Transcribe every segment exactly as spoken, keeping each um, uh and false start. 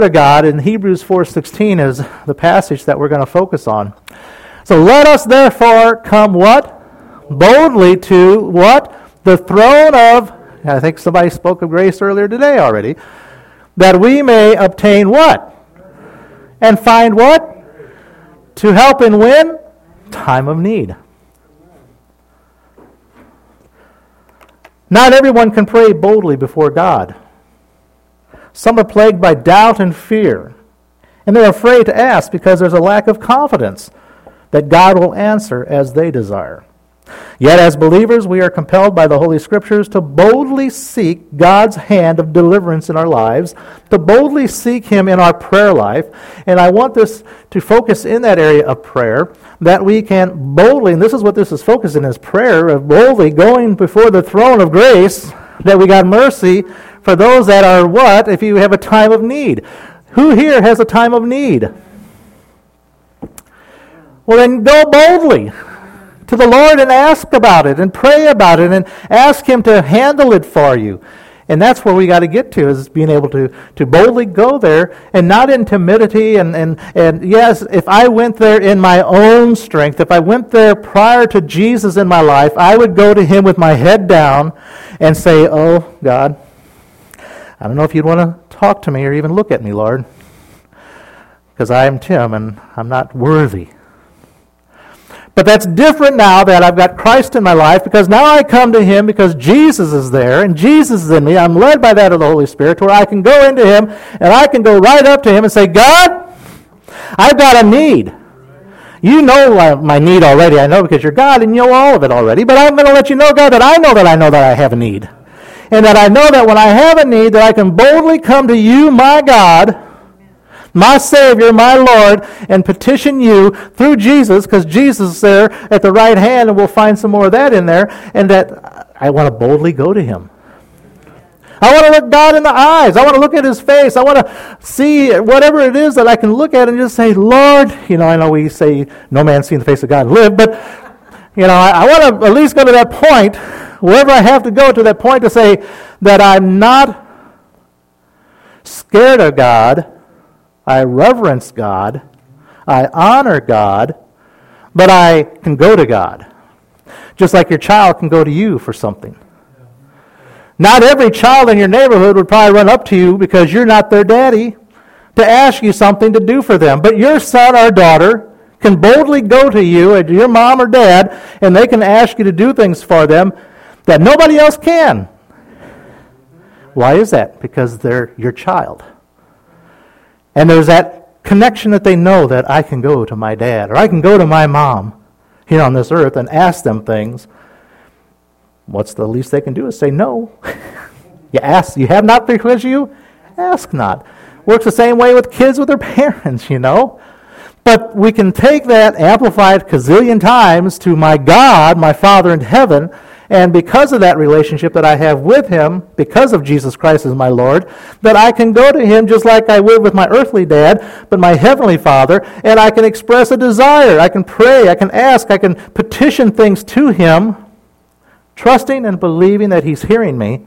to God in Hebrews four sixteen is the passage that we're going to focus on. So let us therefore come what? Boldly to what? The throne of, I think somebody spoke of grace earlier today already, that we may obtain what? And find what? To help in when? Time of need. Not everyone can pray boldly before God. Some are plagued by doubt and fear, and they're afraid to ask because there's a lack of confidence that God will answer as they desire. Yet as believers, we are compelled by the Holy Scriptures to boldly seek God's hand of deliverance in our lives, to boldly seek Him in our prayer life. And I want this to focus in that area of prayer, that we can boldly, and this is what this is focusing, is prayer, of boldly going before the throne of grace, that we got mercy for those that are what? If you have a time of need. Who here has a time of need? Well, then go boldly to the Lord and ask about it and pray about it and ask Him to handle it for you. And that's where we got to get to, is being able to, to boldly go there and not in timidity. And, and, and yes, if I went there in my own strength, if I went there prior to Jesus in my life, I would go to Him with my head down and say, oh, God, I don't know if you'd want to talk to me or even look at me, Lord, because I am Tim and I'm not worthy. But that's different now that I've got Christ in my life, because now I come to Him because Jesus is there and Jesus is in me. I'm led by that of the Holy Spirit, where I can go into Him and I can go right up to Him and say, God, I've got a need. You know my need already. I know because you're God and you know all of it already. But I'm going to let you know, God, that I know that I know that I have a need. And that I know that when I have a need, that I can boldly come to you, my God, my Savior, my Lord, and petition you through Jesus, because Jesus is there at the right hand, and we'll find some more of that in there, and that I want to boldly go to Him. I want to look God in the eyes. I want to look at His face. I want to see whatever it is that I can look at and just say, Lord, you know, I know we say no man's seen the face of God and live, but, you know, I, I want to at least go to that point, wherever I have to go to that point, to say that I'm not scared of God. I reverence God, I honor God, but I can go to God. Just like your child can go to you for something. Not every child in your neighborhood would probably run up to you because you're not their daddy to ask you something to do for them. But your son or daughter can boldly go to you, or your mom or dad, and they can ask you to do things for them that nobody else can. Why is that? Because they're your child. And there's that connection that they know that I can go to my dad or I can go to my mom here on this earth and ask them things. What's the least they can do is say no. You ask, you have not because you ask not. Works the same way with kids with their parents, you know. But we can take that amplified gazillion times to my God, my Father in heaven. And because of that relationship that I have with Him, because of Jesus Christ as my Lord, that I can go to Him just like I would with my earthly dad, but my heavenly Father, and I can express a desire. I can pray, I can ask, I can petition things to Him, trusting and believing that He's hearing me.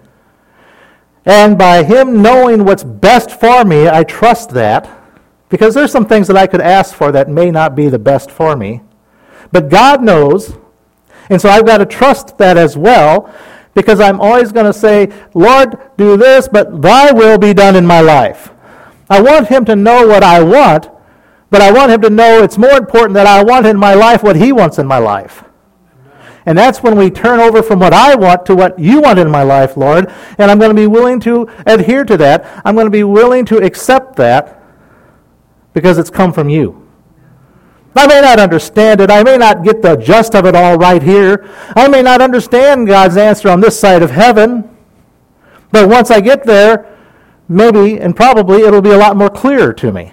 And by Him knowing what's best for me, I trust that, because there's some things that I could ask for that may not be the best for me. But God knows. And so I've got to trust that as well, because I'm always going to say, Lord, do this, but Thy will be done in my life. I want Him to know what I want, but I want Him to know it's more important that I want in my life what He wants in my life. And that's when we turn over from what I want to what You want in my life, Lord, and I'm going to be willing to adhere to that. I'm going to be willing to accept that because it's come from You. I may not understand it. I may not get the gist of it all right here. I may not understand God's answer on this side of heaven. But once I get there, maybe and probably it'll be a lot more clearer to me.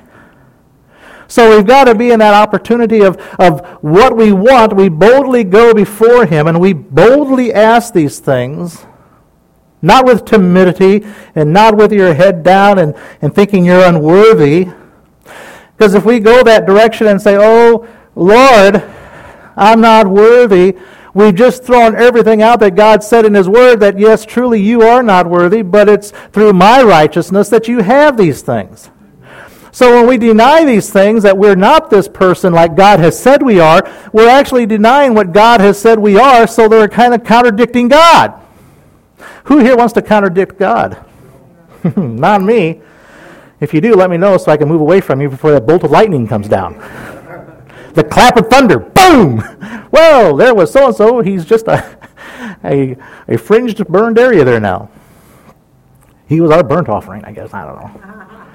So we've got to be in that opportunity of, of what we want. We boldly go before Him and we boldly ask these things, not with timidity and not with your head down and, and thinking you're unworthy. Because if we go that direction and say, oh, Lord, I'm not worthy, we've just thrown everything out that God said in His Word, that yes, truly you are not worthy, but it's through my righteousness that you have these things. So when we deny these things, that we're not this person like God has said we are, we're actually denying what God has said we are, so they're kind of contradicting God. Who here wants to contradict God? Not me. If you do, let me know so I can move away from you before that bolt of lightning comes down. The clap of thunder, boom! Well, there was so-and-so, he's just a, a, a fringed, burned area there now. He was our burnt offering, I guess, I don't know.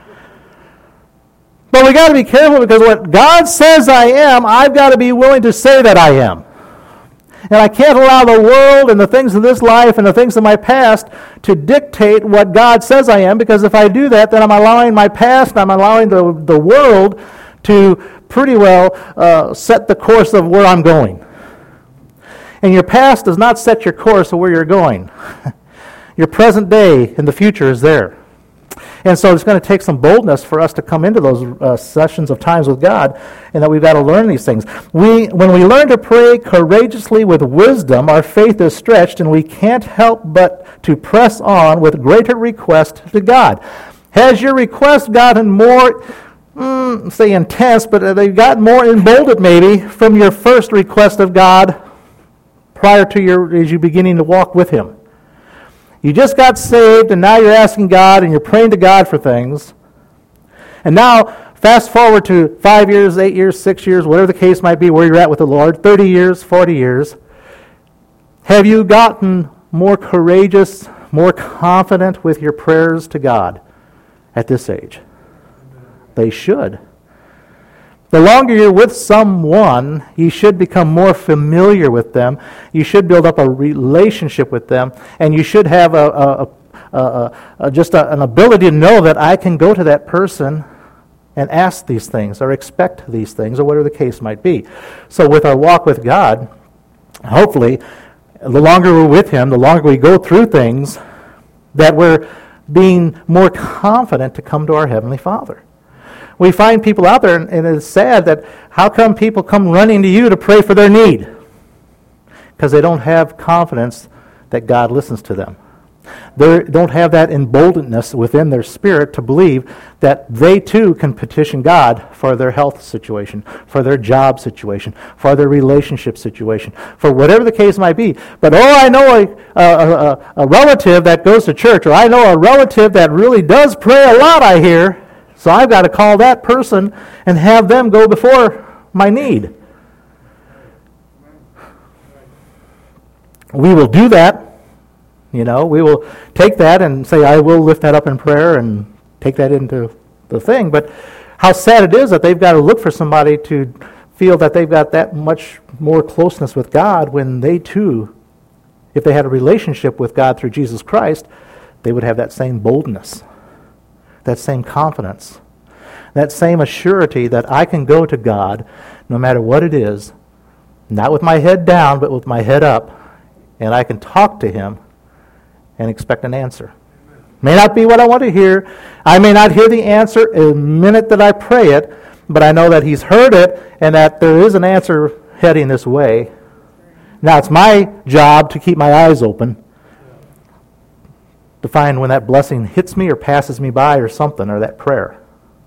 But we got to be careful, because what God says I am, I've got to be willing to say that I am. And I can't allow the world and the things of this life and the things of my past to dictate what God says I am, because if I do that, then I'm allowing my past, I'm allowing the, the world to pretty well uh, set the course of where I'm going. And your past does not set your course of where you're going. Your present day and the future is there. And so it's going to take some boldness for us to come into those uh, sessions of times with God, and that we've got to learn these things. We, when we learn to pray courageously with wisdom, our faith is stretched, and we can't help but to press on with greater request to God. Has your request gotten more, mm, say intense, but they've gotten more emboldened maybe from your first request of God prior to your, as you beginning to walk with Him? You just got saved, and now you're asking God, and you're praying to God for things. And now, fast forward to five years, eight years, six years, whatever the case might be, where you're at with the Lord, thirty years, forty years. Have you gotten more courageous, more confident with your prayers to God at this age? They should. The longer you're with someone, you should become more familiar with them. You should build up a relationship with them, and you should have a, a, a, a, a just a, an ability to know that I can go to that person and ask these things or expect these things or whatever the case might be. So with our walk with God, hopefully, the longer we're with Him, the longer we go through things, that we're being more confident to come to our Heavenly Father. We find people out there, and it's sad that how come people come running to you to pray for their need? Because they don't have confidence that God listens to them. They don't have that emboldenedness within their spirit to believe that they too can petition God for their health situation, for their job situation, for their relationship situation, for whatever the case might be. But oh, I know a, a, a, a relative that goes to church, or I know a relative that really does pray a lot, I hear. So I've got to call that person and have them go before my need. We will do that. You know, we will take that and say, I will lift that up in prayer and take that into the thing. But how sad it is that they've got to look for somebody to feel that they've got that much more closeness with God, when they too, if they had a relationship with God through Jesus Christ, they would have that same boldness, that same confidence, that same assurity that I can go to God no matter what it is, not with my head down, but with my head up, and I can talk to Him and expect an answer. May not be what I want to hear. I may not hear the answer in the minute that I pray it, but I know that He's heard it and that there is an answer heading this way. Now it's my job to keep my eyes open to find when that blessing hits me or passes me by or something, or that prayer.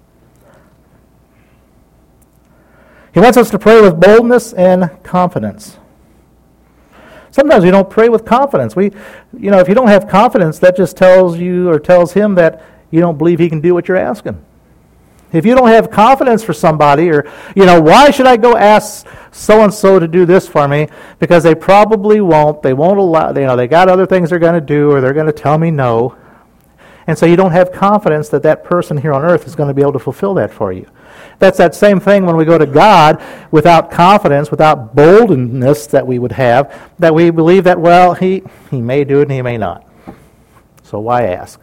He wants us to pray with boldness and confidence. Sometimes we don't pray with confidence. We, you know, if you don't have confidence, that just tells you or tells Him that you don't believe He can do what you're asking. If you don't have confidence for somebody, or, you know, why should I go ask so-and-so to do this for me? Because they probably won't. They won't allow, you know, they got other things they're going to do, or they're going to tell me no. And so you don't have confidence that that person here on earth is going to be able to fulfill that for you. That's that same thing when we go to God without confidence, without boldness that we would have, that we believe that, well, he, he may do it and He may not. So why ask?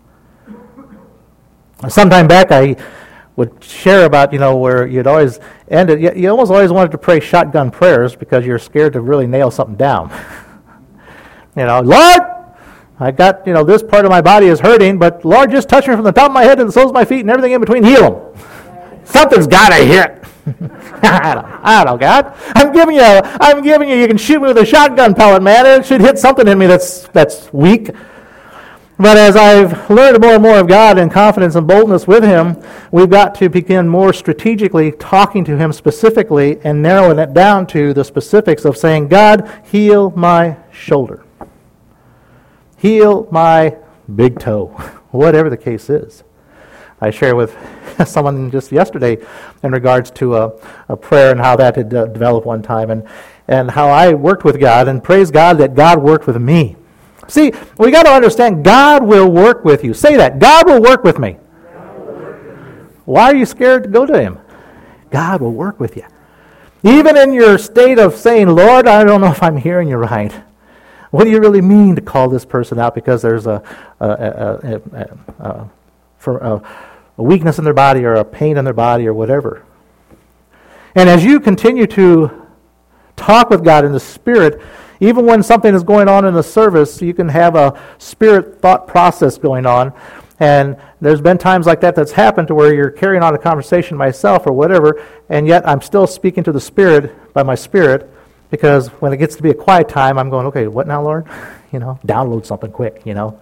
Sometime back I would share about, you know, where you'd always end it. You, you almost always wanted to pray shotgun prayers because you're scared to really nail something down. You know, Lord, I got, you know, this part of my body is hurting, but Lord, just touch me from the top of my head to the soles of my feet and everything in between, heal them. Something's got to hit. I don't, I don't know, God. I'm giving you, I'm giving you, you can shoot me with a shotgun pellet, man. It should hit something in me that's that's weak. But as I've learned more and more of God and confidence and boldness with Him, we've got to begin more strategically talking to Him specifically and narrowing it down to the specifics of saying, God, heal my shoulder. Heal my big toe, whatever the case is. I shared with someone just yesterday in regards to a, a prayer and how that had uh, developed one time, and, and how I worked with God, and praise God that God worked with me. See, we got to understand God will work with you. Say that. God will work with me. Why are you scared to go to Him? God will work with you. Even in your state of saying, Lord, I don't know if I'm hearing you right. What do you really mean to call this person out because there's a, a, a, a, a, for a, a weakness in their body or a pain in their body or whatever? And as you continue to talk with God in the Spirit, even when something is going on in the service, you can have a spirit thought process going on. And there's been times like that that's happened to where you're carrying on a conversation myself or whatever, and yet I'm still speaking to the Spirit by my Spirit, because when it gets to be a quiet time, I'm going, okay, what now, Lord? You know, download something quick, you know.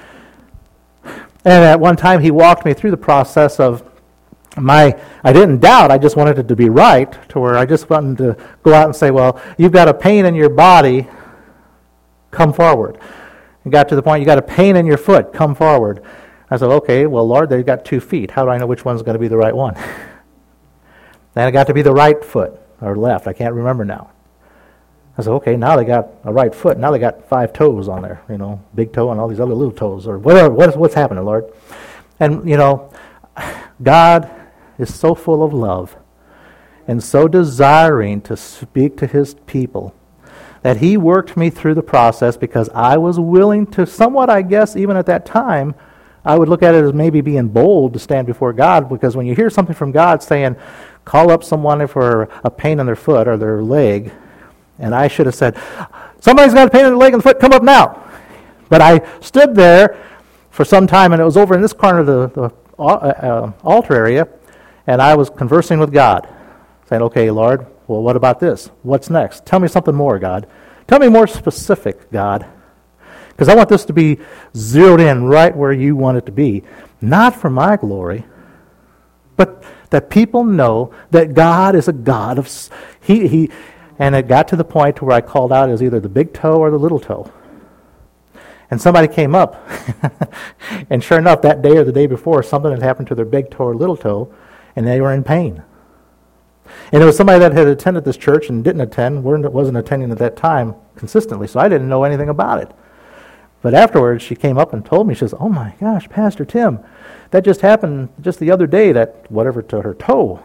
And at one time, He walked me through the process of My, I didn't doubt, I just wanted it to be right, to where I just wanted to go out and say, well, you've got a pain in your body, come forward. It got to the point, you got a pain in your foot, come forward. I said, okay, well, Lord, they've got two feet. How do I know which one's going to be the right one? Then it got to be the right foot, or left, I can't remember now. I said, okay, now they got a right foot, now they got five toes on there, you know, big toe and all these other little toes, or whatever, what's, what's happening, Lord? And, you know, God is so full of love and so desiring to speak to His people that He worked me through the process because I was willing to, somewhat I guess even at that time, I would look at it as maybe being bold to stand before God, because when you hear something from God saying, call up someone for a pain in their foot or their leg, and I should have said, somebody's got a pain in the leg and the foot, come up now. But I stood there for some time, and it was over in this corner of the, the uh, uh, altar area, and I was conversing with God, saying, okay, Lord, well, what about this? What's next? Tell me something more, God. Tell me more specific, God. Because I want this to be zeroed in right where you want it to be. Not for my glory, but that people know that God is a God of... He, he, and it got to the point to where I called out as either the big toe or the little toe. And somebody came up, and sure enough, that day or the day before, something had happened to their big toe or little toe, and they were in pain. And it was somebody that had attended this church and didn't attend, wasn't attending at that time consistently, so I didn't know anything about it. But afterwards, she came up and told me, she says, oh my gosh, Pastor Tim, that just happened just the other day, that whatever to her toe.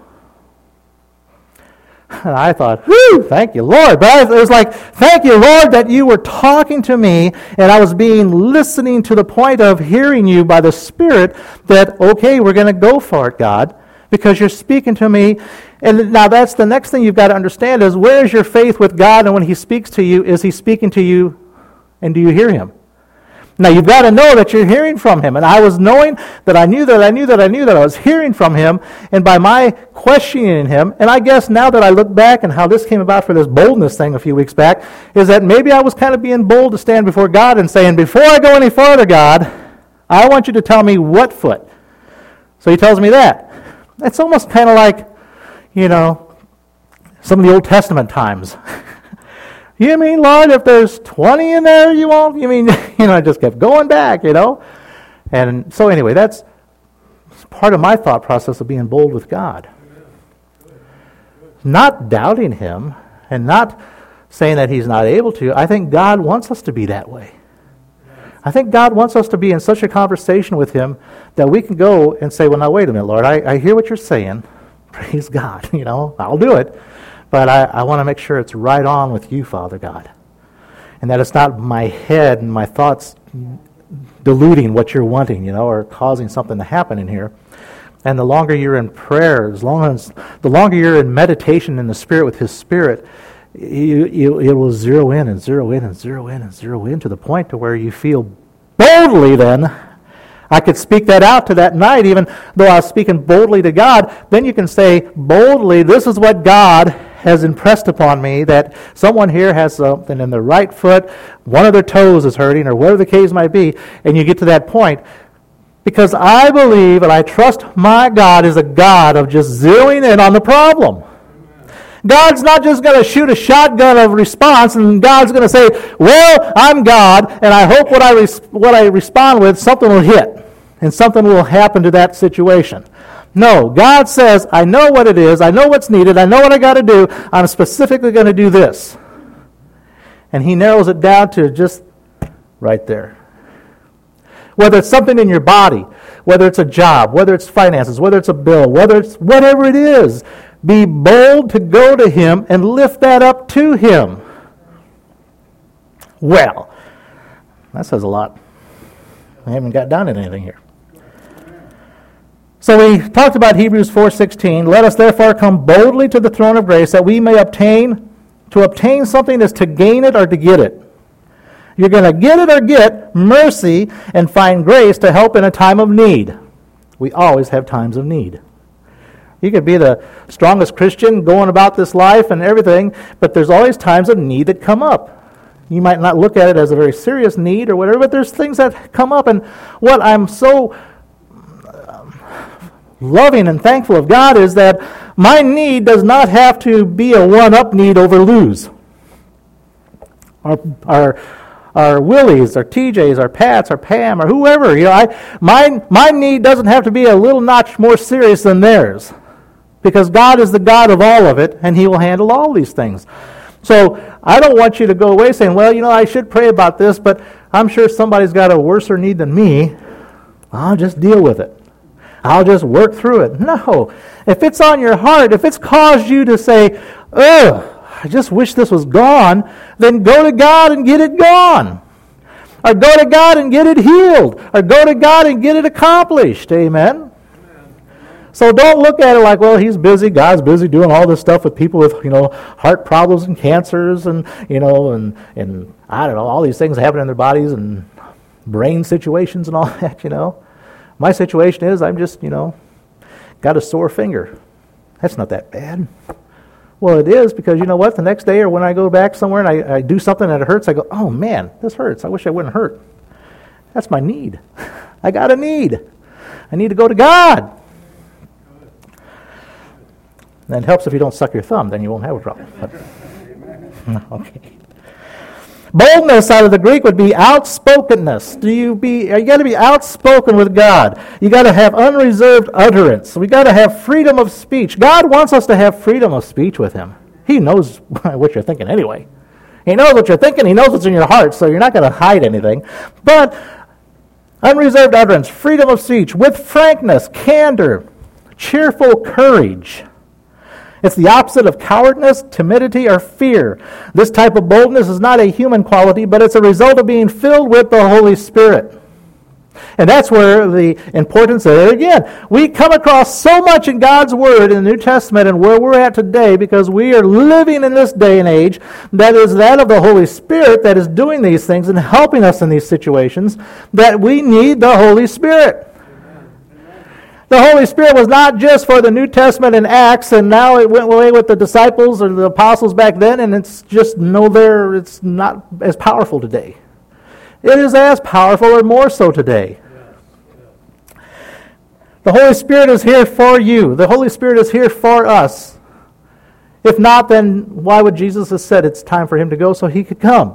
And I thought, whew, thank you, Lord. But it was like, thank you, Lord, that you were talking to me, and I was being listening to the point of hearing you by the Spirit that, okay, we're going to go for it, God, because you're speaking to me. And now that's the next thing you've got to understand is, where is your faith with God? And when He speaks to you, is He speaking to you, and do you hear Him? Now, you've got to know that you're hearing from Him. And I was knowing that I knew that I knew that I knew that I was hearing from Him. And by my questioning Him, and I guess now that I look back and how this came about for this boldness thing a few weeks back, is that maybe I was kind of being bold to stand before God and saying, before I go any further, God, I want you to tell me what foot. So He tells me that. It's almost kind of like, you know, some of the Old Testament times. You mean, Lord, if there's twenty in there, you won't? You mean, you know, I just kept going back, you know? And so anyway, that's part of my thought process of being bold with God. Not doubting Him and not saying that He's not able to. I think God wants us to be that way. I think God wants us to be in such a conversation with Him that we can go and say, well, now, wait a minute, Lord, I, I hear what you're saying. Praise God, you know, I'll do it. But I, I want to make sure it's right on with you, Father God. And that it's not my head and my thoughts diluting what you're wanting, you know, or causing something to happen in here. And the longer you're in prayer, as long as the longer you're in meditation in the Spirit with His Spirit, you, you, it will zero in and zero in and zero in and zero in to the point to where you feel boldly then. I could speak that out to that night, even though I was speaking boldly to God. Then you can say boldly, this is what God has impressed upon me that someone here has something in their right foot, one of their toes is hurting, or whatever the case might be, and you get to that point. Because I believe and I trust my God is a God of just zeroing in on the problem. God's not just going to shoot a shotgun of response, and God's going to say, well, I'm God, and I hope what I res- what I respond with, something will hit, and something will happen to that situation. No, God says, I know what it is, I know what's needed, I know what I got to do, I'm specifically going to do this. And he narrows it down to just right there. Whether it's something in your body, whether it's a job, whether it's finances, whether it's a bill, whether it's whatever it is, be bold to go to him and lift that up to him. Well, that says a lot. I haven't got down to anything here. So we talked about Hebrews four sixteen. Let us therefore come boldly to the throne of grace that we may obtain, to obtain something is to gain it or to get it. You're going to get it or get mercy and find grace to help in a time of need. We always have times of need. You could be the strongest Christian going about this life and everything, but there's always times of need that come up. You might not look at it as a very serious need or whatever, but there's things that come up. And what I'm so loving and thankful of God is that my need does not have to be a one-up need over lose. Our, our, our Willies, our T Js, our Pats, our Pam, or whoever, you know, I, my, my need doesn't have to be a little notch more serious than theirs. Because God is the God of all of it, and he will handle all these things. So I don't want you to go away saying, well, you know, I should pray about this, but I'm sure somebody's got a worser need than me. I'll just deal with it. I'll just work through it. No. If it's on your heart, if it's caused you to say, ugh, I just wish this was gone, then go to God and get it gone. Or go to God and get it healed. Or go to God and get it accomplished. Amen. So don't look at it like, well, he's busy, God's busy doing all this stuff with people with, you know, heart problems and cancers and, you know, and, and I don't know, all these things happen in their bodies and brain situations and all that, you know. My situation is I'm just, you know, got a sore finger. That's not that bad. Well, it is because, you know what, the next day or when I go back somewhere and I, I do something that it hurts, I go, oh, man, this hurts. I wish I wouldn't hurt. That's my need. I got a need. I need to go to God. And it helps if you don't suck your thumb, then you won't have a problem. But, okay. Boldness out of the Greek would be outspokenness. Do you be? You got to be outspoken with God. You got to have unreserved utterance. We got to have freedom of speech. God wants us to have freedom of speech with him. He knows what you're thinking anyway. He knows what you're thinking. He knows what's in your heart, so you're not going to hide anything. But unreserved utterance, freedom of speech, with frankness, candor, cheerful courage. It's the opposite of cowardness, timidity, or fear. This type of boldness is not a human quality, but it's a result of being filled with the Holy Spirit. And that's where the importance of it. Again, we come across so much in God's Word in the New Testament and where we're at today because we are living in this day and age that is that of the Holy Spirit that is doing these things and helping us in these situations, that we need the Holy Spirit. The Holy Spirit was not just for the New Testament and Acts, and now it went away with the disciples or the apostles back then, and it's just no there, it's not as powerful today. It is as powerful or more so today. The Holy Spirit is here for you. The Holy Spirit is here for us. If not, then why would Jesus have said it's time for him to go so he could come?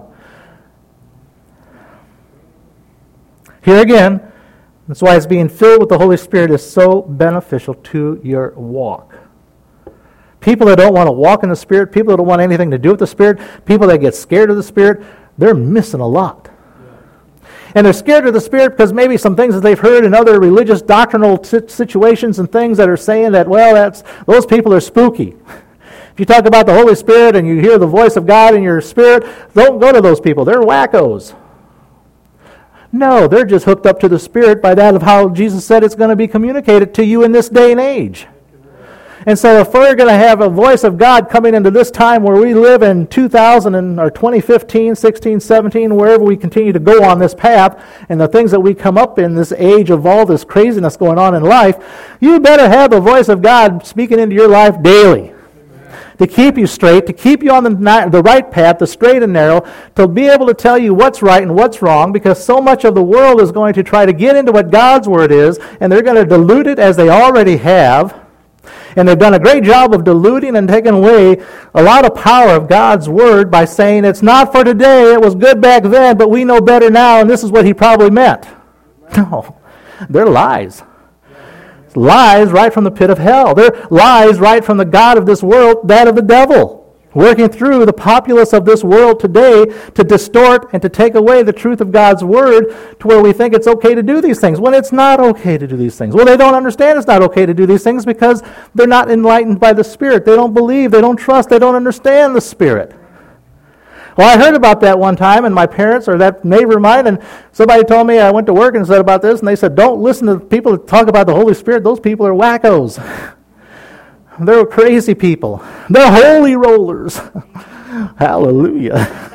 Here again, that's why it's being filled with the Holy Spirit is so beneficial to your walk. People that don't want to walk in the Spirit, people that don't want anything to do with the Spirit, people that get scared of the Spirit, they're missing a lot. And they're scared of the Spirit because maybe some things that they've heard in other religious doctrinal situations and things that are saying that, well, that's those people are spooky. If you talk about the Holy Spirit and you hear the voice of God in your spirit, don't go to those people. They're wackos. No, they're just hooked up to the Spirit by that of how Jesus said it's going to be communicated to you in this day and age. And so if we're going to have a voice of God coming into this time where we live in two thousand and, or twenty fifteen, sixteen, seventeen, wherever we continue to go on this path, and the things that we come up in this age of all this craziness going on in life, you better have the voice of God speaking into your life daily. to keep you straight, to keep you on the, the right path, the straight and narrow, to be able to tell you what's right and what's wrong, because so much of the world is going to try to get into what God's Word is, and they're going to dilute it as they already have. And they've done a great job of diluting and taking away a lot of power of God's Word by saying it's not for today, it was good back then, but we know better now, and this is what he probably meant. No, they're lies. Lies right from the pit of hell. They're lies right from the God of this world, that of the devil, working through the populace of this world today to distort and to take away the truth of God's Word to where we think it's okay to do these things when it's not okay to do these things. Well, they don't understand it's not okay to do these things because they're not enlightened by the Spirit. They don't believe, they don't trust, they don't understand the Spirit. Well, I heard about that one time, and my parents, or that neighbor of mine, and somebody told me, I went to work and said about this, and they said, don't listen to people that talk about the Holy Spirit. Those people are wackos. They're crazy people. They're holy rollers. Hallelujah.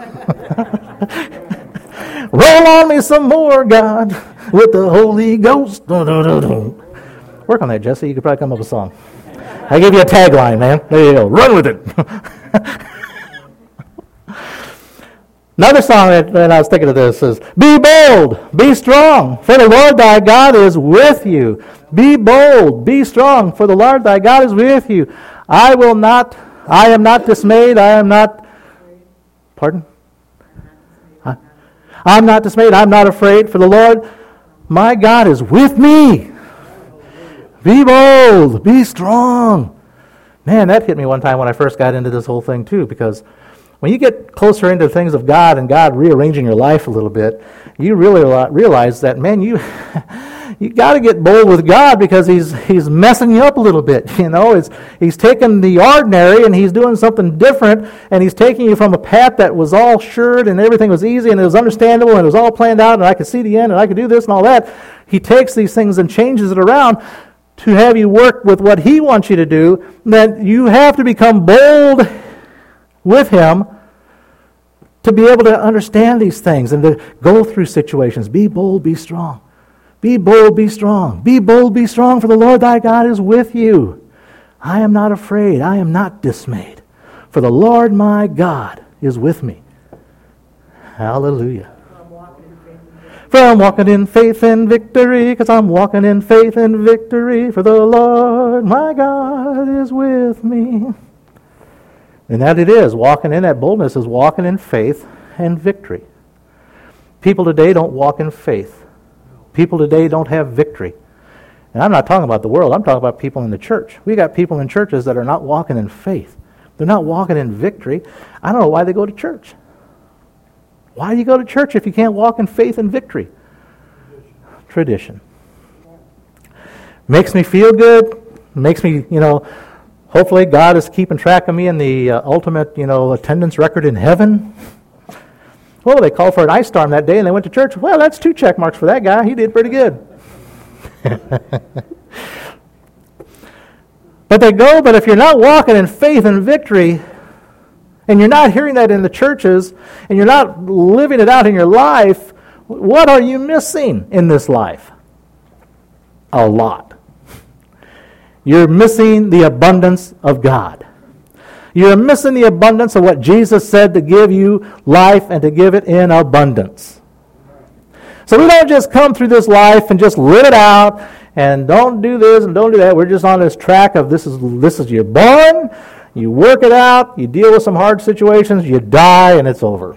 Roll on me some more, God, with the Holy Ghost. Work on that, Jesse. You could probably come up with a song. I give you a tagline, man. There you go. Run with it. Another song that, that I was thinking of this is, be bold, be strong, for the Lord thy God is with you. Be bold, be strong, for the Lord thy God is with you. I will not, I am not dismayed, I am not, pardon? I, I'm not dismayed, I'm not afraid, for the Lord my God is with me. Be bold, be strong. Man, that hit me one time when I first got into this whole thing too, because when you get closer into things of God and God rearranging your life a little bit, you really realize that, man, you you got to get bold with God because He's He's messing you up a little bit. You know, it's, He's taking the ordinary and He's doing something different, and He's taking you from a path that was all assured and everything was easy and it was understandable and it was all planned out and I could see the end and I could do this and all that. He takes these things and changes it around to have you work with what He wants you to do. That you have to become bold with Him to be able to understand these things and to go through situations. Be bold, be strong. Be bold, be strong. Be bold, be strong, for the Lord thy God is with you. I am not afraid. I am not dismayed. For the Lord my God is with me. Hallelujah. For I'm walking in faith and victory, because I'm walking in faith and victory, for the Lord my God is with me. And that it is. Walking in that boldness is walking in faith and victory. People today don't walk in faith. People today don't have victory. And I'm not talking about the world. I'm talking about people in the church. We got people in churches that are not walking in faith. They're not walking in victory. I don't know why they go to church. Why do you go to church if you can't walk in faith and victory? Tradition. Makes me feel good. Makes me, you know... Hopefully God is keeping track of me in the uh, ultimate, you know, attendance record in heaven. Well, they called for an ice storm that day and they went to church. Well, that's two check marks for that guy. He did pretty good. But they go, but if you're not walking in faith and victory, and you're not hearing that in the churches, and you're not living it out in your life, what are you missing in this life? A lot. You're missing the abundance of God. You're missing the abundance of what Jesus said to give you life and to give it in abundance. So we don't just come through this life and just live it out and don't do this and don't do that. We're just on this track of this is this is you're born, you work it out, you deal with some hard situations, you die, and it's over.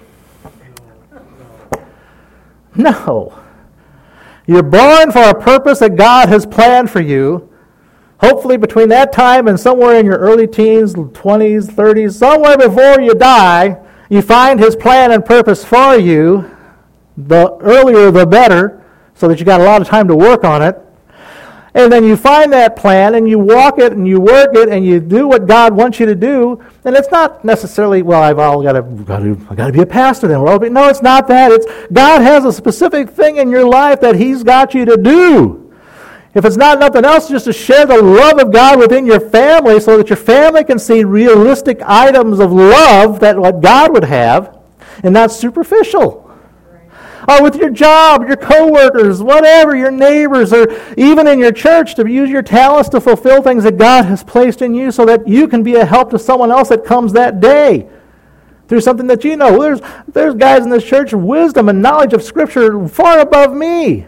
No. You're born for a purpose that God has planned for you. Hopefully between that time and somewhere in your early teens, twenties, thirties, somewhere before you die, you find His plan and purpose for you. The earlier the better, so that you got a lot of time to work on it. And then you find that plan and you walk it and you work it and you do what God wants you to do. And it's not necessarily, well, I've all got to, got to, I got to be a pastor then. Well, no, it's not that. It's God has a specific thing in your life that He's got you to do. If it's not nothing else, just to share the love of God within your family so that your family can see realistic items of love that what God would have and not superficial. or with your job, your coworkers, whatever, your neighbors, or even in your church, to use your talents to fulfill things that God has placed in you so that you can be a help to someone else that comes that day through something that you know. There's, there's guys in this church with wisdom and knowledge of Scripture far above me.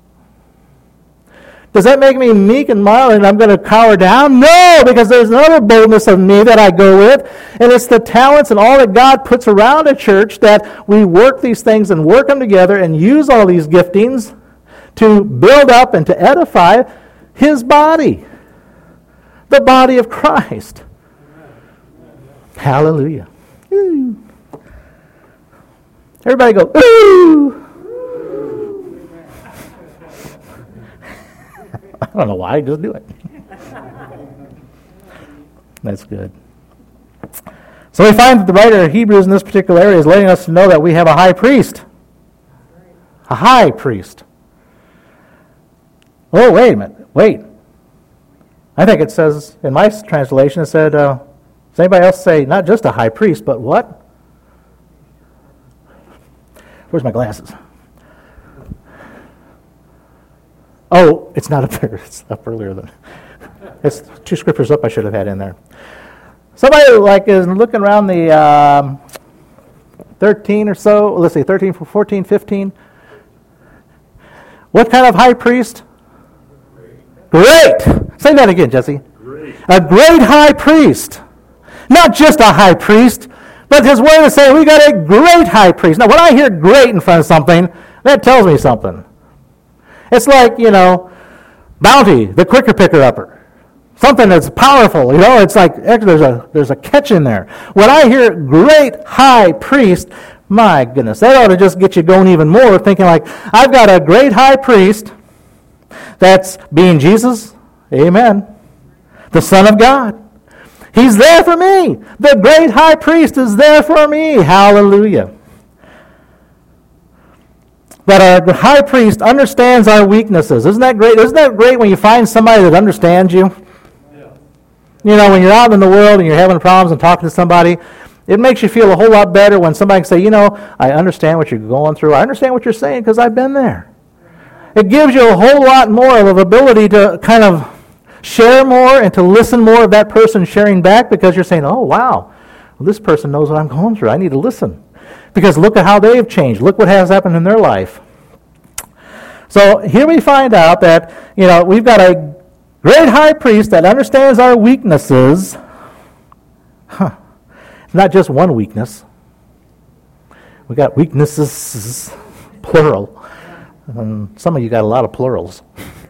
Does that make me meek and mild and I'm going to cower down? No, because there's another boldness of me that I go with, and it's the talents and all that God puts around a church that we work these things and work them together and use all these giftings to build up and to edify His body, the body of Christ. Hallelujah. Ooh. Everybody go, ooh! I don't know why, just do it. That's good. So we find that the writer of Hebrews in this particular area is letting us know that we have a high priest. A high priest. Oh, wait a minute. Wait. I think it says, in my translation, it said, uh, does anybody else say, not just a high priest, but what? Where's my glasses? Oh, it's not up there. It's up earlier than. It's two scriptures up I should have had in there. Somebody like is looking around the um, thirteen or so. Let's see, thirteen, fourteen, fifteen. What kind of high priest? Great. Say that again, Jesse. Great. A great high priest. Not just a high priest, but his word is saying we got a great high priest. Now, when I hear great in front of something, that tells me something. It's like, you know, Bounty, the quicker picker-upper. Something that's powerful, you know, it's like there's a there's a catch in there. When I hear great high priest, my goodness, that ought to just get you going even more, thinking like, I've got a great high priest that's being Jesus, amen, the Son of God. He's there for me. The great high priest is there for me. Hallelujah. That our high priest understands our weaknesses. Isn't that great? Isn't that great when you find somebody that understands you? Yeah. You know, when you're out in the world and you're having problems and talking to somebody, it makes you feel a whole lot better when somebody can say, you know, I understand what you're going through. I understand what you're saying because I've been there. It gives you a whole lot more of an ability to kind of share more and to listen more of that person sharing back because you're saying, oh, wow, well, this person knows what I'm going through. I need to listen. Because look at how they've changed. Look what has happened in their life. So here we find out that, you know, we've got a great high priest that understands our weaknesses. Huh. It's not just one weakness. We got weaknesses, plural. And some of you got a lot of plurals.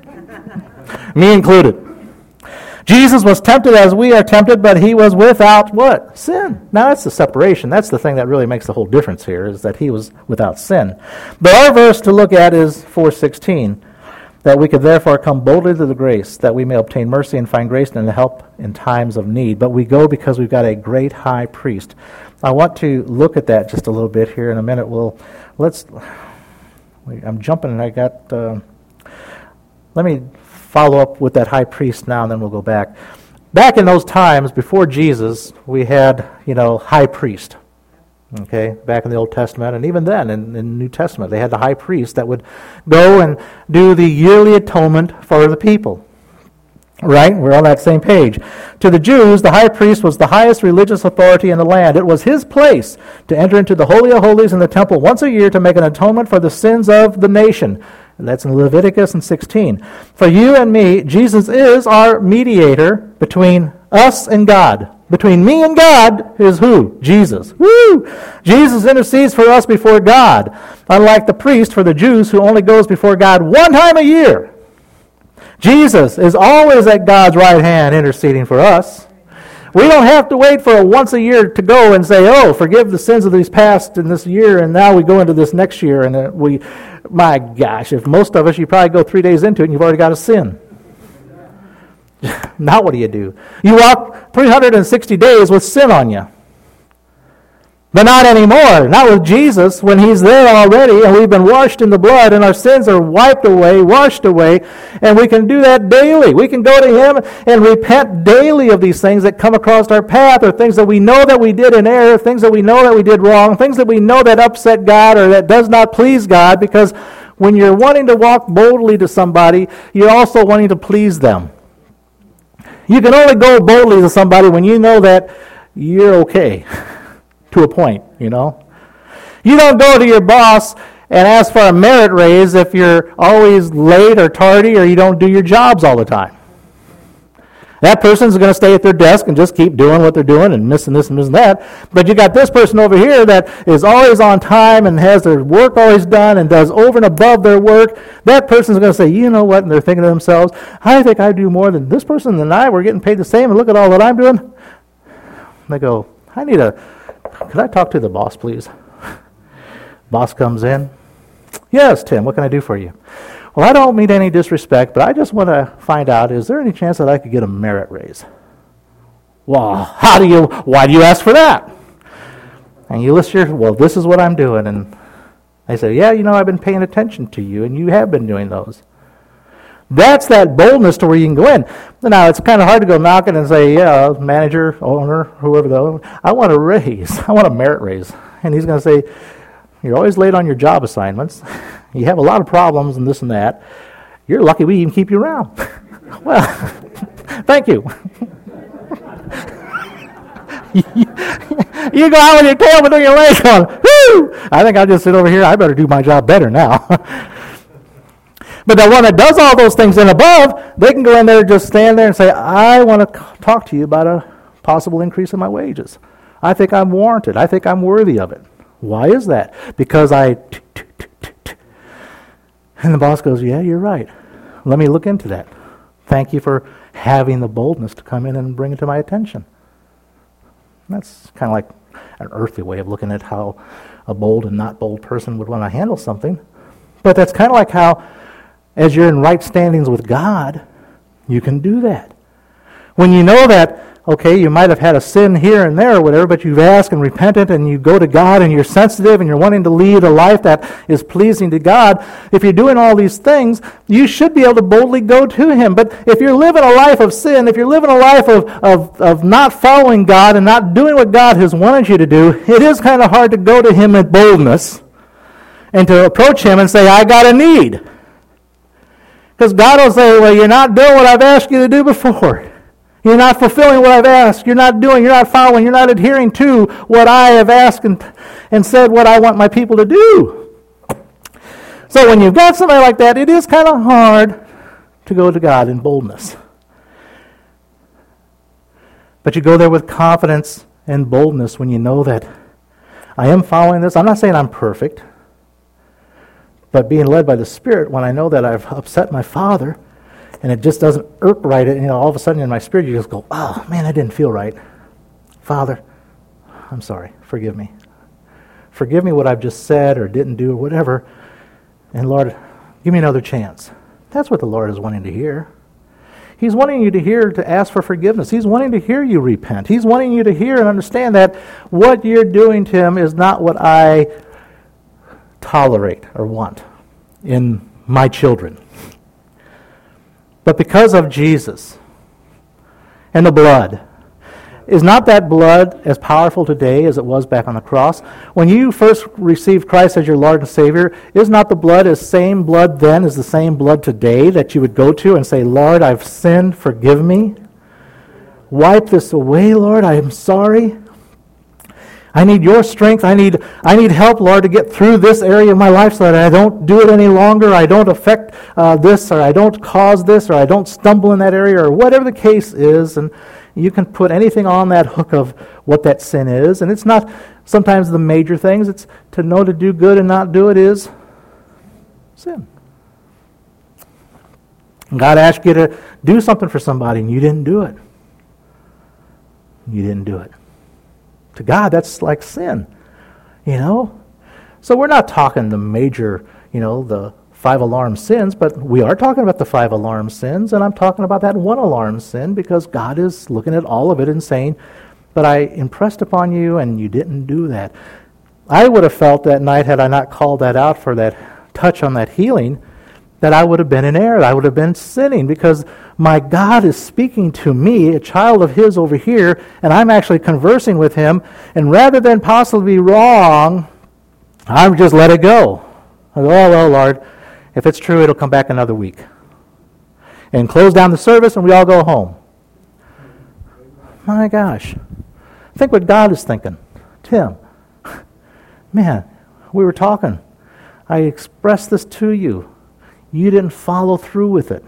Me included. Jesus was tempted as we are tempted, but he was without what? Sin. Now that's the separation. That's the thing that really makes the whole difference here, is that he was without sin. But our verse to look at is four sixteen, that we could therefore come boldly to the grace, that we may obtain mercy and find grace and help in times of need. But we go because we've got a great high priest. I want to look at that just a little bit here in a minute. We'll, let's, I'm jumping and I got, uh, let me follow up with that high priest now, and then we'll go back. Back in those times, before Jesus, we had, you know, high priest. Okay, back in the Old Testament, and even then in, in the New Testament, they had the high priest that would go and do the yearly atonement for the people. Right? We're on that same page. To the Jews, the high priest was the highest religious authority in the land. It was his place to enter into the Holy of Holies in the temple once a year to make an atonement for the sins of the nation. And that's in Leviticus and sixteen. For you and me, Jesus is our mediator between us and God. Between me and God is who? Jesus. Woo! Jesus intercedes for us before God, unlike the priest for the Jews who only goes before God one time a year. Jesus is always at God's right hand interceding for us. We don't have to wait for a once a year to go and say, oh, forgive the sins of these past in this year, and now we go into this next year. And we, my gosh, if most of us, you probably go three days into it and you've already got a sin. Now what do you do? You walk three hundred sixty days with sin on you. But not anymore. Not with Jesus, when he's there already and we've been washed in the blood and our sins are wiped away, washed away, and we can do that daily. We can go to him and repent daily of these things that come across our path, or things that we know that we did in error, things that we know that we did wrong, things that we know that upset God or that does not please God, because when you're wanting to walk boldly to somebody, you're also wanting to please them. You can only go boldly to somebody when you know that you're okay. To a point, you know. You don't go to your boss and ask for a merit raise if you're always late or tardy or you don't do your jobs all the time. That person's going to stay at their desk and just keep doing what they're doing and missing this and missing that. But you got this person over here that is always on time and has their work always done and does over and above their work. That person's going to say, you know what? And they're thinking to themselves, I think I do more than this person than I. We're getting paid the same, and look at all that I'm doing. And they go, I need a... Could I talk to the boss, please? Boss comes in. Yes, Tim, what can I do for you? Well, I don't mean any disrespect, but I just want to find out, is there any chance that I could get a merit raise? Well, how do you, why do you ask for that? And you list your, well, this is what I'm doing. And they say, yeah, you know, I've been paying attention to you, and you have been doing those. That's that boldness to where you can go in. Now, it's kind of hard to go knocking and say, yeah, manager, owner, whoever, though, I want a raise. I want a merit raise. And he's going to say, you're always late on your job assignments. You have a lot of problems and this and that. You're lucky we even keep you around. Well, thank you. You go out with your tail between your legs going, whoo! I think I'll just sit over here. I better do my job better now. But the one that does all those things and above, they can go in there and just stand there and say, I want to talk to you about a possible increase in my wages. I think I'm warranted. I think I'm worthy of it. Why is that? Because I... And the boss goes, yeah, you're right. Let me look into that. Thank you for having the boldness to come in and bring it to my attention. And that's kind of like an earthly way of looking at how a bold and not bold person would want to handle something. But that's kind of like how, as you're in right standings with God, you can do that. When you know that, okay, you might have had a sin here and there or whatever, but you've asked and repented and you go to God and you're sensitive and you're wanting to lead a life that is pleasing to God, if you're doing all these things, you should be able to boldly go to Him. But if you're living a life of sin, if you're living a life of, of, of not following God and not doing what God has wanted you to do, it is kind of hard to go to Him with boldness and to approach Him and say, I got a need. Because God will say, well, you're not doing what I've asked you to do before. You're not fulfilling what I've asked. You're not doing, you're not following, you're not adhering to what I have asked and, and said what I want my people to do. So when you've got somebody like that, it is kind of hard to go to God in boldness. But you go there with confidence and boldness when you know that I am following this. I'm not saying I'm perfect, but being led by the Spirit, when I know that I've upset my Father, and it just doesn't irk right, you know, all of a sudden in my spirit you just go, oh, man, that didn't feel right. Father, I'm sorry. Forgive me. Forgive me what I've just said or didn't do or whatever. And Lord, give me another chance. That's what the Lord is wanting to hear. He's wanting you to hear, to ask for forgiveness. He's wanting to hear you repent. He's wanting you to hear and understand that what you're doing to Him is not what I tolerate or want in my children. But because of Jesus and the blood, is not that blood as powerful today as it was back on the cross? When you first received Christ as your Lord and Savior, is not the blood as same blood then as the same blood today that you would go to and say, Lord, I've sinned, forgive me. Wipe this away, Lord, I am sorry. I need your strength. I need I need help, Lord, to get through this area of my life so that I don't do it any longer. I don't affect uh, this, or I don't cause this, or I don't stumble in that area, or whatever the case is. And you can put anything on that hook of what that sin is. And it's not sometimes the major things. It's to know to do good and not do it is sin. God asked you to do something for somebody, and you didn't do it. You didn't do it. To God, that's like sin, you know? So we're not talking the major, you know, the five alarm sins, but we are talking about the five alarm sins, and I'm talking about that one alarm sin because God is looking at all of it and saying, but I impressed upon you and you didn't do that. I would have felt that night, had I not called that out for that touch on that healing, that I would have been in error. I would have been sinning, because my God is speaking to me, a child of His over here, and I'm actually conversing with Him, and rather than possibly be wrong, I just let it go. I go, oh, well, Lord, if it's true, it'll come back another week. And close down the service, and we all go home. My gosh. Think what God is thinking. Tim, man, we were talking. I expressed this to you. You didn't follow through with it.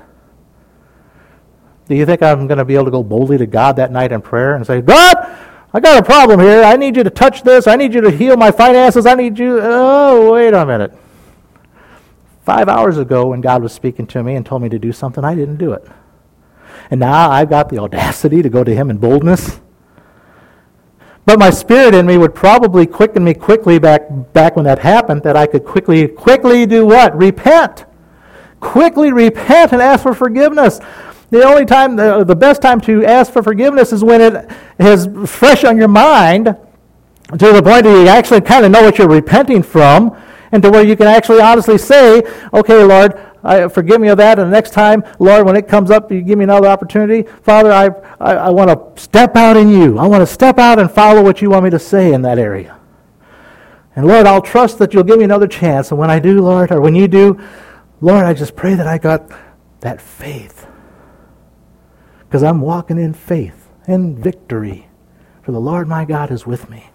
Do you think I'm going to be able to go boldly to God that night in prayer and say, God, I got a problem here. I need you to touch this. I need you to heal my finances. I need you. Oh, wait a minute. Five hours ago, when God was speaking to me and told me to do something, I didn't do it. And now I've got the audacity to go to Him in boldness. But my spirit in me would probably quicken me quickly back, back when that happened, that I could quickly, quickly do what? Repent. Quickly repent and ask for forgiveness. The only time, the, the best time to ask for forgiveness is when it is fresh on your mind, to the point that you actually kind of know what you're repenting from, and to where you can actually honestly say, okay, Lord, I, forgive me of that, and the next time, Lord, when it comes up, you give me another opportunity, Father, I, I, I want to step out in you. I want to step out and follow what you want me to say in that area. And Lord, I'll trust that you'll give me another chance, and when I do, Lord, or when you do, Lord, I just pray that I got that faith. Because I'm walking in faith, in victory, for the Lord my God is with me.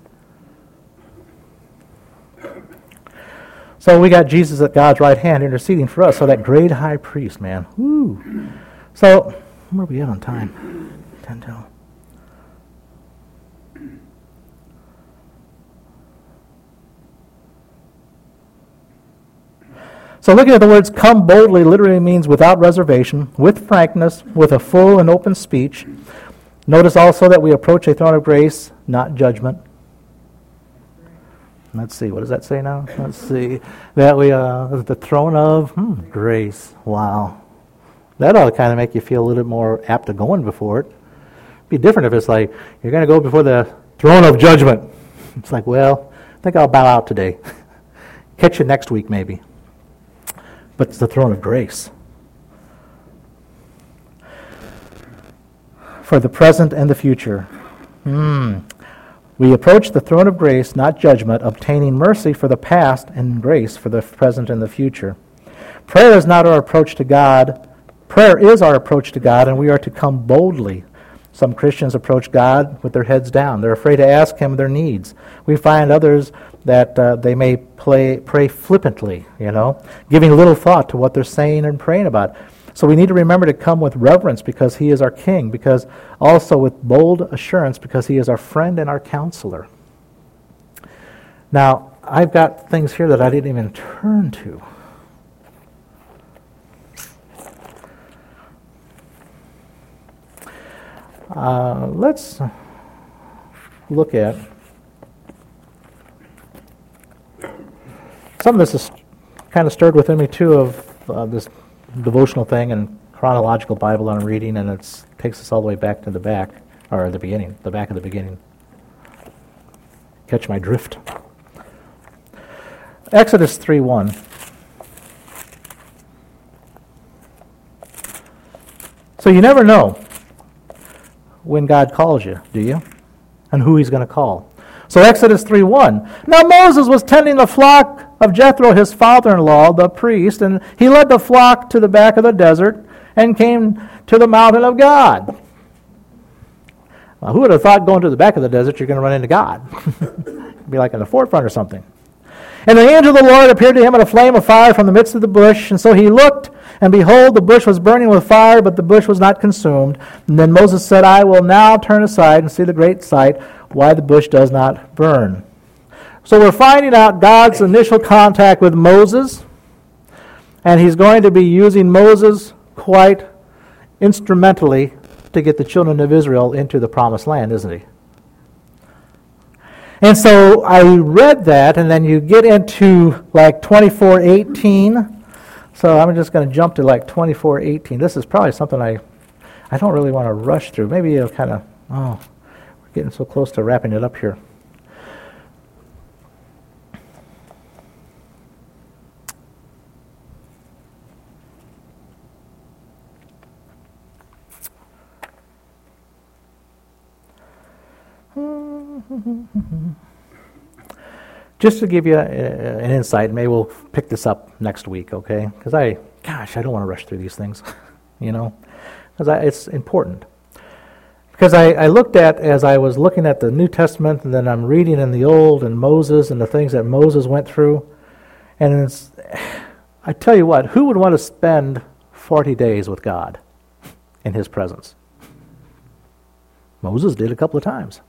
So we got Jesus at God's right hand interceding for us. So that great high priest, man. Woo. So, where are we at on time? ten till. So looking at the words come boldly literally means without reservation, with frankness, with a full and open speech. Notice also that we approach a throne of grace, not judgment. Let's see, what does that say now? Let's see. That we, uh, the throne of hmm, grace. Wow. That ought to kind of make you feel a little bit more apt to going before it. It'd be different if it's like, you're going to go before the throne of judgment. It's like, well, I think I'll bow out today. Catch you next week, maybe. But it's the throne of grace. For the present and the future. Hmm. We approach the throne of grace, not judgment, obtaining mercy for the past and grace for the present and the future. Prayer is not our approach to God. Prayer is our approach to God, and we are to come boldly. Some Christians approach God with their heads down. They're afraid to ask Him their needs. We find others that uh, they may play, pray flippantly, you know, giving little thought to what they're saying and praying about. So we need to remember to come with reverence because He is our King, because also with bold assurance because He is our friend and our counselor. Now, I've got things here that I didn't even turn to. Uh, let's look at some of this is kind of stirred within me too of uh, this devotional thing and chronological Bible I'm reading, and it takes us all the way back to the back, or the beginning, the back of the beginning. Catch my drift. Exodus three one. So you never know when God calls you, do you? And who He's going to call. So Exodus three one. Now Moses was tending the flock of Jethro, his father-in-law, the priest, and he led the flock to the back of the desert and came to the mountain of God. Well, who would have thought going to the back of the desert you're going to run into God? Be like in the forefront or something. And the angel of the Lord appeared to him in a flame of fire from the midst of the bush, and so he looked, and behold, the bush was burning with fire, but the bush was not consumed. And then Moses said, I will now turn aside and see the great sight, why the bush does not burn. So we're finding out God's initial contact with Moses, and He's going to be using Moses quite instrumentally to get the children of Israel into the promised land, isn't He? And so I read that, and then you get into like twenty-four eighteen. So I'm just going to jump to like twenty-four eighteen. This is probably something I I don't really want to rush through. Maybe it'll kind of, oh, Getting so close to wrapping it up here. Just to give you a, an insight, maybe we'll pick this up next week, okay? Because I, gosh, I don't want to rush through these things, you know, because it's important. Because I, I looked at, as I was looking at the New Testament, and then I'm reading in the Old, and Moses, and the things that Moses went through, and it's, I tell you what, who would want to spend forty days with God in His presence? Moses did a couple of times.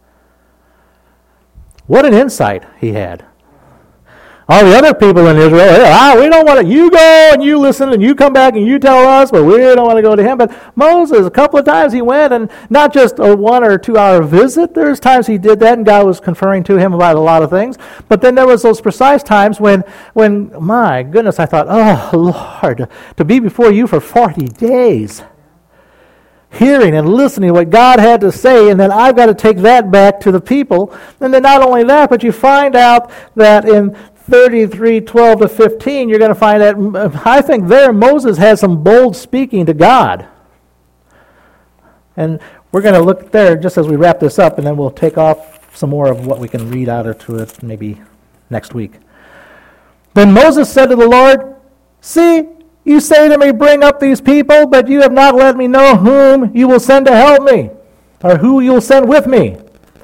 What an insight he had. All the other people in Israel, ah, we don't want to, you go and you listen and you come back and you tell us, but we don't want to go to him. But Moses, a couple of times he went, and not just a one or two hour visit. There's times he did that and God was conferring to him about a lot of things. But then there was those precise times when, when my goodness, I thought, oh Lord, to be before you for forty days. Hearing and listening to what God had to say, and then I've got to take that back to the people. And then not only that, but you find out that in thirty-three, twelve to fifteen, you're going to find that, I think there Moses has some bold speaking to God. And we're going to look there just as we wrap this up, and then we'll take off some more of what we can read out of to it maybe next week. Then Moses said to the Lord, see, you say to me, bring up these people, but you have not let me know whom you will send to help me, or who you will send with me.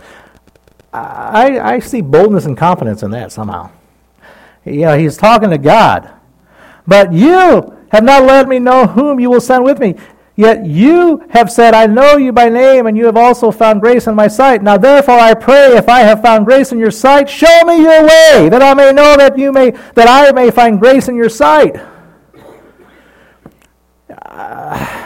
I, I see boldness and confidence in that somehow. You know, he's talking to God. But you have not let me know whom you will send with me. Yet you have said, I know you by name, and you have also found grace in my sight. Now therefore I pray, if I have found grace in your sight, show me your way, that I may know that you may that I may find grace in your sight. Uh,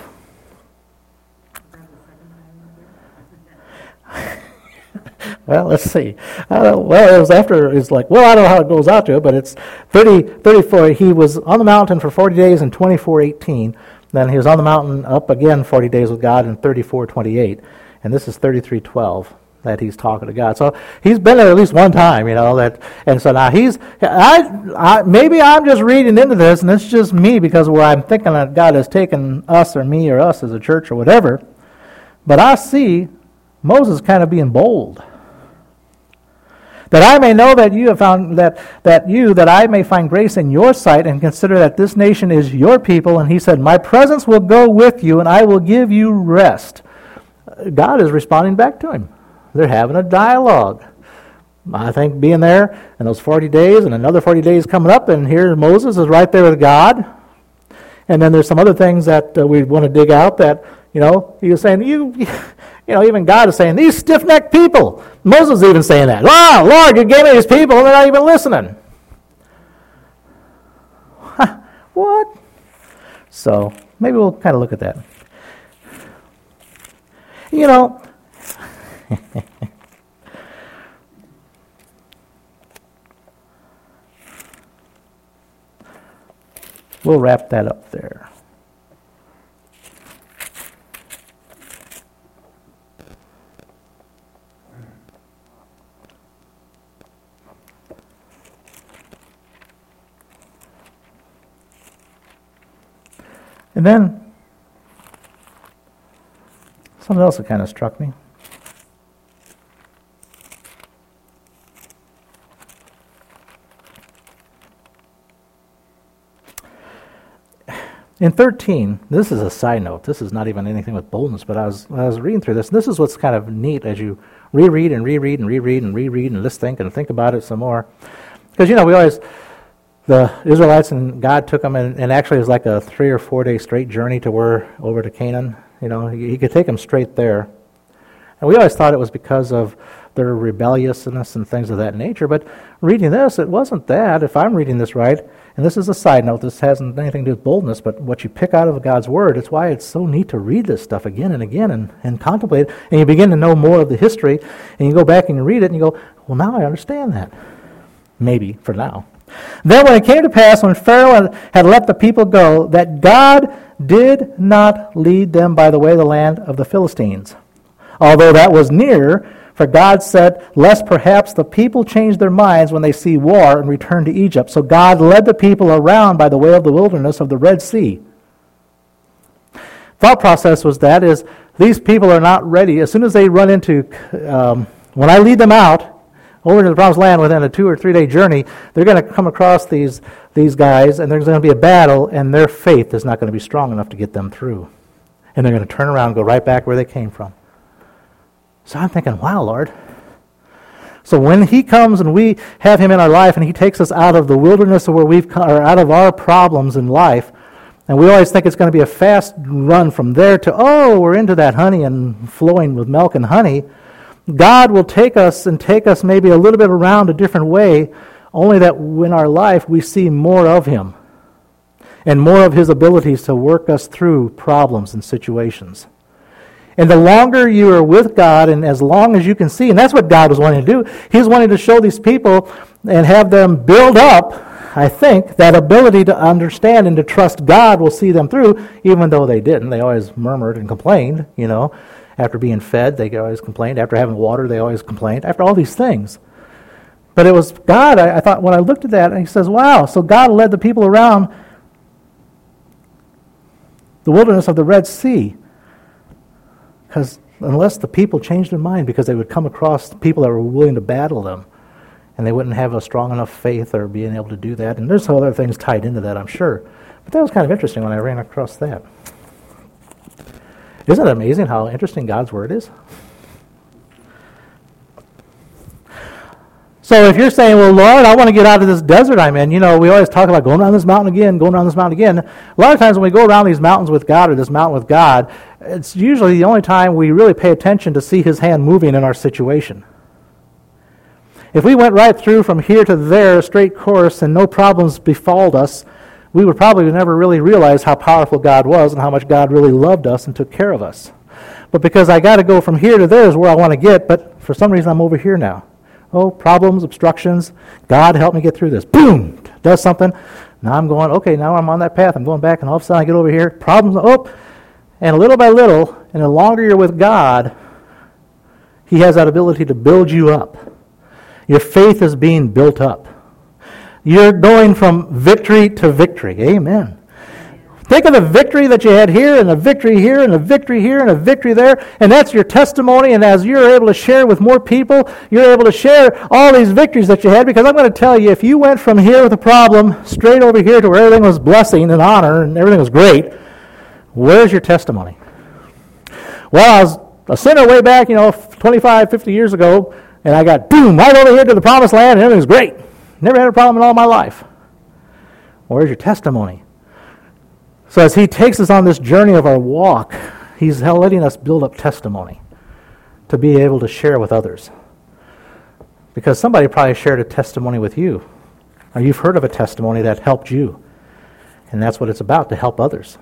well, let's see. Uh, well, it was after, it's like, well, I don't know how it goes out to it, but it's thirty, thirty-four. He was on the mountain for forty days in twenty-four eighteen. Then he was on the mountain up again forty days with God in thirty-four twenty-eight. And this is thirty-three twelve that he's talking to God. So he's been there at least one time, you know. That, and so now he's, I, I, maybe I'm just reading into this, and it's just me because where I'm thinking that God has taken us or me or us as a church or whatever. But I see Moses kind of being bold. That I may know that you have found, that, that you, that I may find grace in your sight, and consider that this nation is your people. And he said, my presence will go with you, and I will give you rest. God is responding back to him. They're having a dialogue. I think being there in those forty days and another forty days coming up, and here Moses is right there with God. And then there's some other things that uh, we want to dig out that, you know, he was saying, you, you know, even God is saying, these stiff-necked people. Moses is even saying that. Wow, Lord, you gave me these people and they're not even listening. Huh, what? So maybe we'll kind of look at that. You know, we'll wrap that up there. And then something else that kind of struck me. In thirteen, this is a side note. This is not even anything with boldness, but I was I was reading through this, and this is what's kind of neat as you reread and reread and reread and reread and just think and think about it some more. Because, you know, we always, the Israelites and God took them, and, and actually it was like a three or four day straight journey to where, over to Canaan. You know, he, he could take them straight there. And we always thought it was because of their rebelliousness and things of that nature. But reading this, it wasn't that, if I'm reading this right. And this is a side note. This hasn't anything to do with boldness, but what you pick out of God's Word, it's why it's so neat to read this stuff again and again and, and contemplate it. And you begin to know more of the history, and you go back and you read it, and you go, well, now I understand that. Maybe, for now. Then when it came to pass, when Pharaoh had let the people go, that God did not lead them by the way of the land of the Philistines. although that was near. For God said, lest perhaps the people change their minds when they see war and return to Egypt. So God led the people around by the way of the wilderness of the Red Sea. Thought process was that is, these people are not ready. As soon as they run into, um, when I lead them out over to the promised land within a two or three day journey, they're going to come across these, these guys, and there's going to be a battle, and their faith is not going to be strong enough to get them through. And they're going to turn around and go right back where they came from. So I'm thinking, wow, Lord. So when he comes and we have him in our life and he takes us out of the wilderness of where we've come, or out of our problems in life, and we always think it's going to be a fast run from there to, oh, we're into that honey and flowing with milk and honey, God will take us and take us maybe a little bit around a different way, only that in our life we see more of him and more of his abilities to work us through problems and situations. And the longer you are with God, and as long as you can see, and that's what God was wanting to do, he was wanting to show these people and have them build up, I think, that ability to understand and to trust God will see them through, even though they didn't. They always murmured and complained, you know. After being fed, they always complained. After having water, they always complained. After all these things. But it was God, I, I thought, when I looked at that, and he says, wow, so God led the people around the wilderness of the Red Sea. Because unless the people changed their mind, because they would come across people that were willing to battle them, and they wouldn't have a strong enough faith or being able to do that. And there's other things tied into that, I'm sure. But that was kind of interesting when I ran across that. Isn't it amazing how interesting God's Word is? So if you're saying, well, Lord, I want to get out of this desert I'm in, you know, we always talk about going around this mountain again, going around this mountain again. A lot of times when we go around these mountains with God or this mountain with God, it's usually the only time we really pay attention to see his hand moving in our situation. If we went right through from here to there, a straight course, and no problems befalled us, we would probably never really realize how powerful God was and how much God really loved us and took care of us. But because I got to go from here to there is where I want to get, but for some reason I'm over here now. Oh, problems, obstructions. God help me get through this. Boom! Does something. Now I'm going, okay, now I'm on that path. I'm going back, and all of a sudden I get over here. Problems, oh! And little by little, and the longer you're with God, he has that ability to build you up. Your faith is being built up. You're going from victory to victory. Amen. Think of the victory that you had here, and a victory here, and a victory here, and a victory there, and that's your testimony, and as you're able to share with more people, you're able to share all these victories that you had, because I'm going to tell you, if you went from here with a problem straight over here to where everything was blessing and honor, and everything was great, where's your testimony? Well, I was a sinner way back, you know, twenty-five, fifty years ago, and I got, boom, right over here to the promised land, and everything's great. Never had a problem in all my life. Where's your testimony? So as he takes us on this journey of our walk, he's letting us build up testimony to be able to share with others. Because somebody probably shared a testimony with you, or you've heard of a testimony that helped you. And that's what it's about, to help others.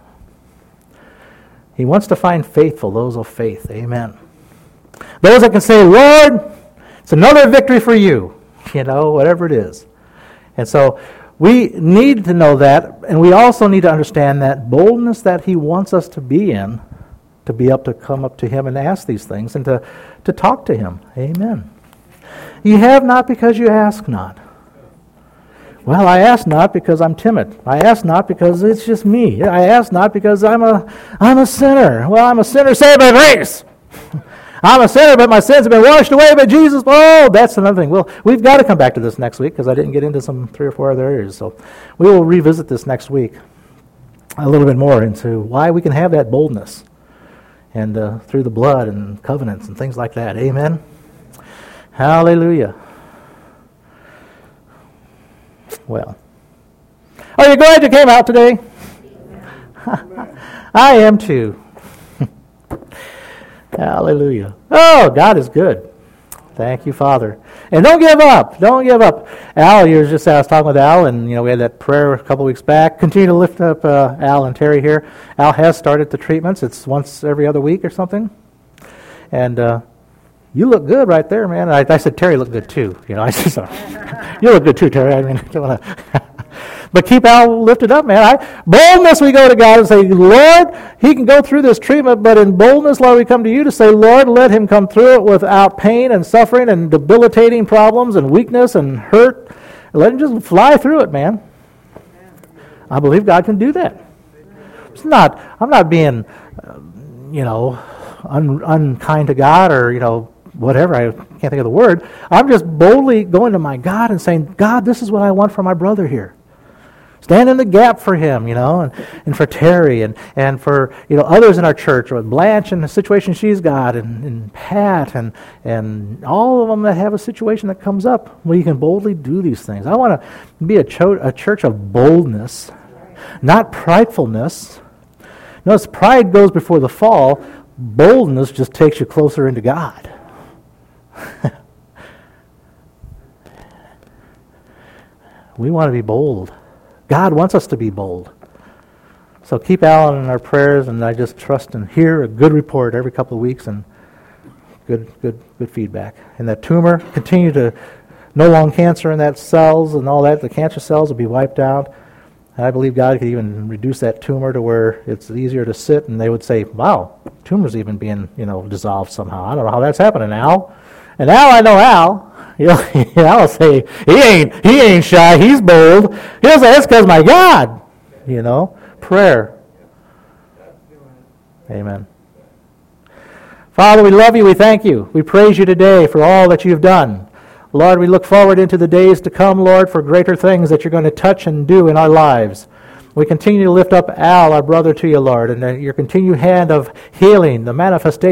He wants to find faithful, those of faith. Amen. Those that can say, Lord, it's another victory for you. You know, whatever it is. And so we need to know that, and we also need to understand that boldness that he wants us to be in, to be able to come up to him and ask these things, and to, to talk to him. Amen. You have not because you ask not. Well, I ask not because I'm timid. I ask not because it's just me. I ask not because I'm a I'm a sinner. Well, I'm a sinner saved by grace. I'm a sinner, but my sins have been washed away by Jesus. Oh, that's another thing. Well, we've got to come back to this next week because I didn't get into some three or four other areas. So we will revisit this next week a little bit more into why we can have that boldness and uh, through the blood and covenants and things like that. Amen. Hallelujah. Well, are you glad you came out today? I am too. Hallelujah. Oh, God is good. Thank you, Father. And don't give up. Don't give up. Al, you were just, I was talking with Al, and you know we had that prayer a couple weeks back. Continue to lift up uh, Al and Terry here. Al has started the treatments. It's once every other week or something. And uh, you look good right there, man. I, I said Terry looked good too. You know, I said, you look good too, Terry. I mean, I don't wanna But keep Al lifted up, man. I, boldness, we go to God and say, Lord, he can go through this treatment, but in boldness, Lord, we come to you to say, Lord, let him come through it without pain and suffering and debilitating problems and weakness and hurt. Let him just fly through it, man. I believe God can do that. It's not, I'm not being, uh, you know, un, unkind to God or, you know, whatever. I can't think of the word. I'm just boldly going to my God and saying, God, this is what I want for my brother here. Stand in the gap for him, you know, and, and for Terry and, and for, you know, others in our church, or Blanche and the situation she's got, and, and Pat and and all of them that have a situation that comes up where you can boldly do these things. I want to be a, cho- a church of boldness, not pridefulness. Notice pride goes before the fall. Boldness just takes you closer into God. We want to be bold. God wants us to be bold. So keep Alan in our prayers, and I just trust and hear a good report every couple of weeks and good good good feedback. And that tumor, continue to no lung cancer in that cells and all that. The cancer cells will be wiped out. And I believe God could even reduce that tumor to where it's easier to sit, and they would say, wow, tumor's even being, you know, dissolved somehow. I don't know how that's happening, Al. And now I know Al. You know, I'll say, he ain't he ain't shy, he's bold. He'll say, it's because my God. You know, prayer. Amen. Father, we love you, we thank you. We praise you today for all that you've done. Lord, we look forward into the days to come, Lord, for greater things that you're going to touch and do in our lives. We continue to lift up Al, our brother, to you, Lord, and your continued hand of healing, the manifestation